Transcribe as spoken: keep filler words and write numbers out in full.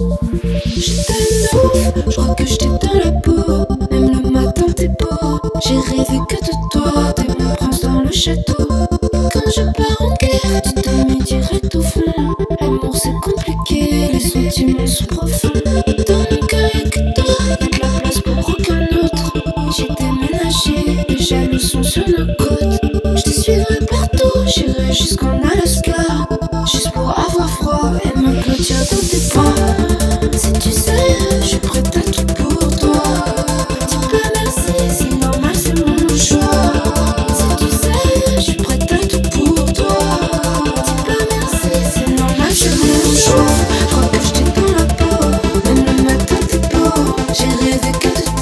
J'étais une ouf, je crois que j'étais dans la peau. Même le matin t'es beau, j'ai rêvé que de toi. T'es mon prince dans le château. Quand je pars en guerre, tu te mets direct au fond. L'amour c'est compliqué, les sentiments sont profonds. Dans mon cœur y'a que toi, y'a de la place pour aucun autre. J'ai déménagé, les jaloux sont sur nos côtes. Je te suivrai partout, j'irai jusqu'en Alaska. Juste pour avoir froid et me blottir dans tes bras. Si tu sais, je suis prête à tout pour toi. Dis pas merci, c'est normal, c'est mon choix. Si tu sais, je suis prête à tout pour toi. Dis pas merci, c'est normal, c'est mon choix. Je crois que j'étais dans la peau, même le matin t'es beau. J'ai rêvé que de